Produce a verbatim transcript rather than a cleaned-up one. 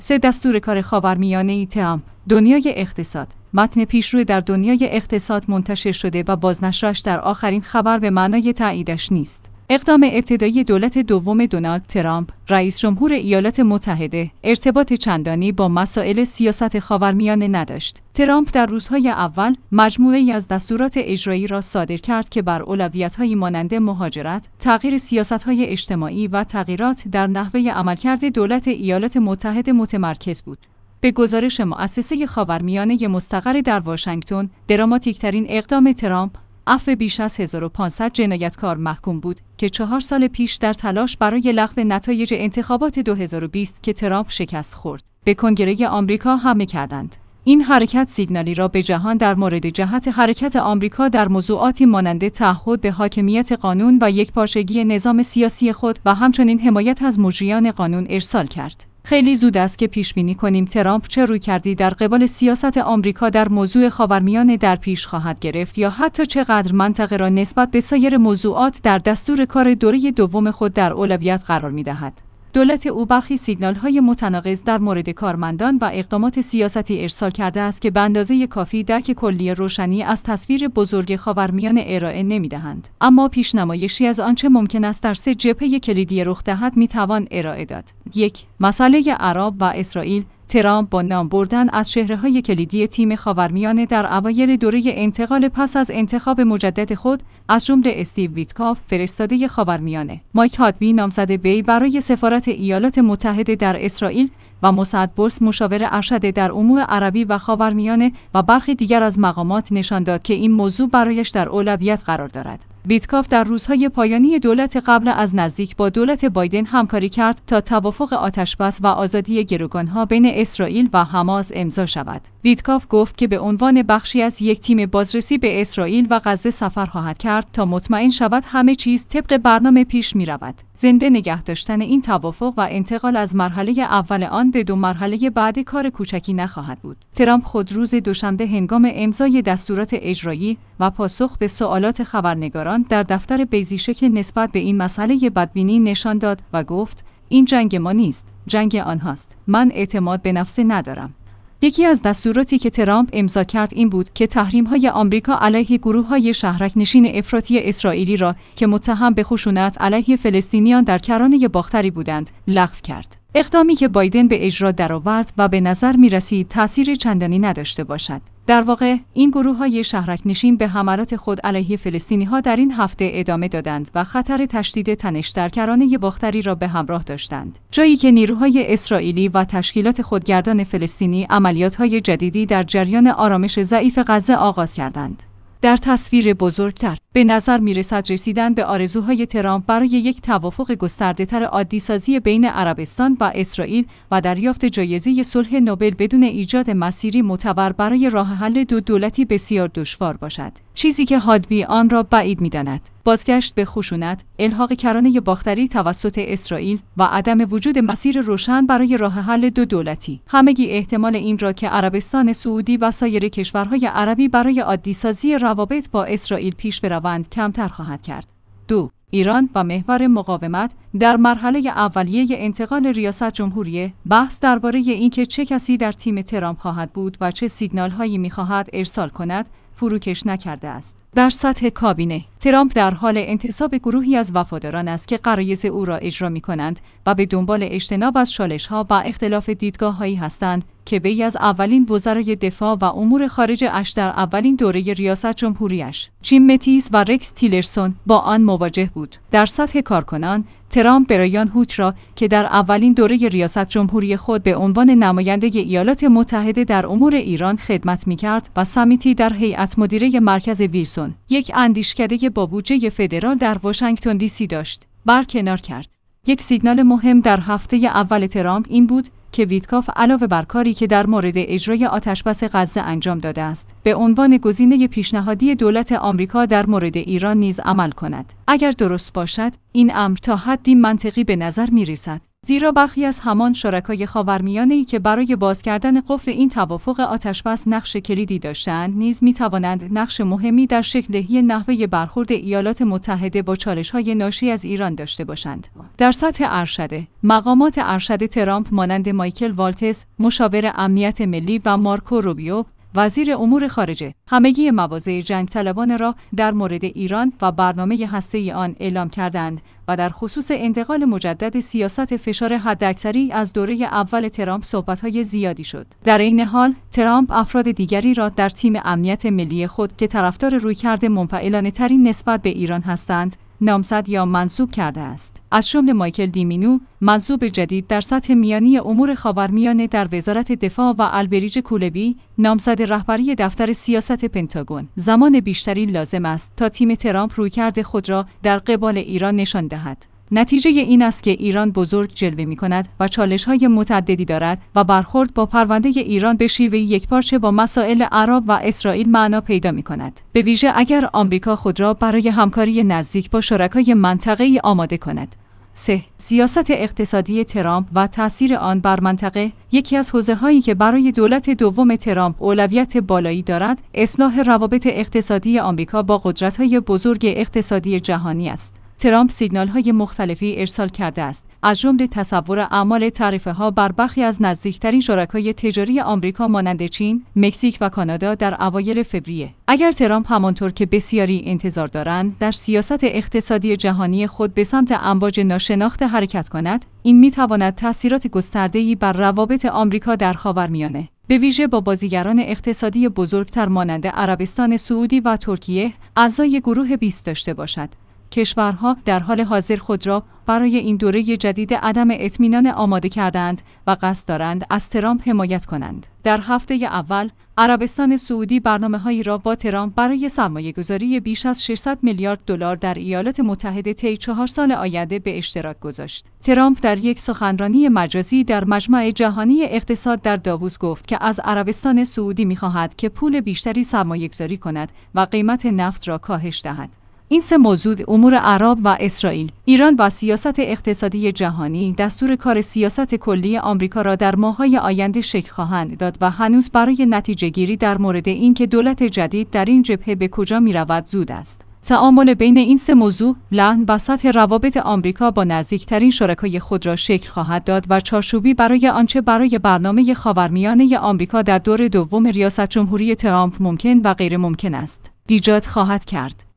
سه دستور کار خاورمیانه‌ای ترامپ. دنیای اقتصاد. متن پیشرو در دنیای اقتصاد منتشر شده و بازنشرش در آخرین خبر به معنای تاییدش نیست. اقدام ابتدایی دولت دوم دونالد ترامپ، رئیس جمهور ایالات متحده، ارتباط چندانی با مسائل سیاست خاورمیانه نداشت. ترامپ در روزهای اول مجموعه‌ای از دستورات اجرایی را صادر کرد که بر اولویت‌هایی مانند مهاجرت، تغییر سیاست‌های اجتماعی و تغییرات در نحوه عملکرد دولت ایالات متحده متمرکز بود. به گزارش مؤسسه خاورمیانه مستقر در واشنگتن، دراماتیک‌ترین اقدام ترامپ، عفو بیش از هزار و پانصد جنایتکار محکوم بود که چهار سال پیش در تلاش برای لغو نتایج انتخابات دو هزار و بیست که ترامپ شکست خورد، به کنگره آمریکا حمله کردند. این حرکت سیگنالی را به جهان در مورد جهت حرکت آمریکا در موضوعاتی مانند تعهد به حاکمیت قانون و یکپارچگی نظام سیاسی خود و همچنین حمایت از مجریان قانون ارسال کرد. خیلی زود است که پیش بینی کنیم ترامپ چه رویکردی در قبال سیاست آمریکا در موضوع خاورمیانه در پیش خواهد گرفت یا حتی چقدر منطقه را نسبت به سایر موضوعات در دستور کار دوره دوم خود در اولویت قرار می‌دهد. دولت او برخی سیگنال‌های متناقض در مورد کارمندان و اقدامات سیاستی ارسال کرده است که به اندازه کافی درک کلی روشنی از تصویر بزرگ خاورمیانه ارائه نمی‌دهند. اما پیشنمایشی از آنچه ممکن است در سه جبهه کلیدی رخ دهد می‌توان ارائه داد. یک، مسئله عرب و اسرائیل. ترامپ با نام بردن از چهره‌های کلیدی تیم خاورمیانه در اوایل دوره انتقال پس از انتخاب مجدد خود، از جمله استیو ویتکاف، فرستاده خاورمیانه، مایک هادبی، نامزد وی برای سفارت ایالات متحده در اسرائیل و مسعد بولس، مشاور ارشد در امور عربی و خاورمیانه و برخی دیگر از مقامات نشان داد که این موضوع برایش در اولویت قرار دارد. ویتکاف در روزهای پایانی دولت قبل از نزدیک با دولت بایدن همکاری کرد تا توافق آتشبس و آزادی گروگانها بین اسرائیل و حماس امضا شود. ویتکاف گفت که به عنوان بخشی از یک تیم بازرسی به اسرائیل و غزه سفر خواهد کرد تا مطمئن شود همه چیز طبق برنامه پیش می رود. زنده نگه داشتن این توافق و انتقال از مرحله اول آن به دو مرحله بعد کار کوچکی نخواهد بود. ترامپ خود روز دوشنبه هنگام امضای دستورات اجرایی و پاسخ به سوالات خبرنگاران در دفتر بیضی شکل نسبت به این مسئله بدبینی نشان داد و گفت: این جنگ ما نیست، جنگ آنهاست. من اعتماد به نفس ندارم. یکی از دستوراتی که ترامپ امضا کرد این بود که تحریم‌های آمریکا علیه گروه‌های شهرک‌نشین افراطی اسرائیلی را که متهم به خشونت علیه فلسطینیان در کرانه باختری بودند، لغو کرد. اقدامی که بایدن به اجرا درآورد و به نظر می‌رسید تأثیر چندانی نداشته باشد. در واقع این گروه‌های شهرک‌نشین به حملات خود علیه فلسطینی‌ها در این هفته ادامه دادند و خطر تشدید تنش در کرانه باختری را به همراه داشتند، جایی که نیروهای اسرائیلی و تشکیلات خودگردان فلسطینی عملیات‌های جدیدی در جریان آرامش ضعیف غزه آغاز کردند. در تصویر بزرگتر به نظر می‌رسد رسیدن به آرزوهای ترامپ برای یک توافق گسترده‌تر عادی‌سازی بین عربستان و اسرائیل و دریافت جایزه صلح نوبل بدون ایجاد مسیری معتبر برای راه حل دو دولتی بسیار دشوار باشد، چیزی که هادبی آن را بعید می‌داند. بازگشت به خشونت، الحاق کرانه باختری توسط اسرائیل و عدم وجود مسیر روشن برای راه حل دو دولتی، همگی احتمال این را که عربستان سعودی و سایر کشورهای عربی برای عادی‌سازی روابط با اسرائیل پیش بروند کمتر خواهد کرد. دو. ایران و محور مقاومت. در مرحله اولیه انتقال ریاست جمهوری، بحث درباره اینکه چه کسی در تیم ترامپ خواهد بود و چه سیگنال‌هایی می‌خواهد ارسال کند، فروکش نکرده است. در سطح کابینه، ترامپ در حال انتصاب گروهی از وفاداران است که غرایز او را اجرا می‌کنند و به دنبال اجتناب از چالش‌ها و اختلاف دیدگاه‌هایی هستند که وی از اولین وزرای دفاع و امور خارجه اش در اولین دوره ریاست جمهوریش، جیم متیس و رکس تیلرسون، با آن مواجه بود. در سطح کارکنان، ترامپ برایان هوچ را که در اولین دوره ریاست جمهوری خود به عنوان نماینده ایالات متحده در امور ایران خدمت می‌کرد و سمیتی در هیئت مدیره مرکز ویلسون، یک اندیشکده با بودجه فدرال در واشنگتن دی سی داشت، برکنار کرد. یک سیگنال مهم در هفته اول ترامپ این بود که ویتکاف علاوه بر کاری که در مورد اجرای آتشبس غزه انجام داده است، به عنوان گزینه پیشنهادی دولت آمریکا در مورد ایران نیز عمل کند. اگر درست باشد، این امر تا حدی منطقی به نظر می رسد. زیرا برخی از همان شرکای خاورمیانه‌ای که برای باز کردن قفل این توافق آتشبس نقش کلیدی داشتند، نیز می توانند نقش مهمی در شکل دهی نحوه برخورد ایالات متحده با چالش‌های ناشی از ایران داشته باشند. در سطح ارشده، مقامات ارشد ترامپ مانند مایکل والتز، مشاور امنیت ملی و مارکو روبیو، وزیر امور خارجه، همگی مواضع جنگ طلبان را در مورد ایران و برنامه هسته‌ای آن اعلام کردند و در خصوص انتقال مجدد سیاست فشار حداکثری از دوره اول ترامپ صحبت‌های زیادی شد. در این حال، ترامپ افراد دیگری را در تیم امنیت ملی خود که طرفدار رویکرد منفعلانه‌ترین نسبت به ایران هستند، نامزد یا منصوب کرده است. از جمله مایکل دیمینو، منصوب جدید در سطح میانی امور خاورمیانه در وزارت دفاع و البریج کولبی، نامزد رهبری دفتر سیاست پنتاگون. زمان بیشتری لازم است تا تیم ترامپ رویکرد خود را در قبال ایران نشان دهد. نتیجه این است که ایران بزرگ جلوه می کند و چالش‌های متعددی دارد و برخورد با پرونده ایران به شیوه یکپارچه با مسائل عرب و اسرائیل معنا پیدا می کند. به ویژه اگر آمریکا خود را برای همکاری نزدیک با شرکای منطقه‌ای آماده کند. سه. سیاست اقتصادی ترامپ و تأثیر آن بر منطقه. یکی از حوزه‌هایی که برای دولت دوم ترامپ اولویت بالایی دارد، اصلاح روابط اقتصادی آمریکا با قدرت‌های بزرگ اقتصادی جهانی است. ترامپ سیگنال‌های مختلفی ارسال کرده است، از جمله تصور اعمال تعرفه‌ها بر برخی از نزدیکترین شرکای تجاری آمریکا مانند چین، مکزیک و کانادا در اوایل فوریه. اگر ترامپ همانطور که بسیاری انتظار دارند در سیاست اقتصادی جهانی خود به سمت امواج ناشناخته حرکت کند، این می‌تواند تأثیرات گسترده‌ای بر روابط آمریکا در خاورمیانه، به ویژه با بازیگران اقتصادی بزرگتر مانند عربستان سعودی و ترکیه، اعضای گروه بیست داشته باشد. کشورها در حال حاضر خود را برای این دوره جدید عدم اطمینان آماده کردند و قصد دارند از ترامپ حمایت کنند. در هفته اول، عربستان سعودی برنامه‌هایی را با ترامپ برای سرمایه‌گذاری بیش از ششصد میلیارد دلار در ایالات متحده طی چهار سال آینده به اشتراک گذاشت. ترامپ در یک سخنرانی مجازی در مجمع جهانی اقتصاد در داووس گفت که از عربستان سعودی می‌خواهد که پول بیشتری سرمایه‌گذاری کند و قیمت نفت را کاهش دهد. این سه موضوع، امور عرب و اسرائیل، ایران و سیاست اقتصادی جهانی، دستور کار سیاست کلی آمریکا را در ماه‌های آینده شکل خواهند داد و هنوز برای نتیجه گیری در مورد اینکه دولت جدید در این جبهه به کجا می‌رود زود است. تعامل بین این سه موضوع، لحن و سطح روابط آمریکا با نزدیکترین شرکای خود را شکل خواهد داد و چارچوبی برای آنچه برای برنامه خاورمیانه آمریکا در دور دوم ریاست جمهوری ترامپ ممکن و غیر ممکن است، ایجاد خواهد کرد.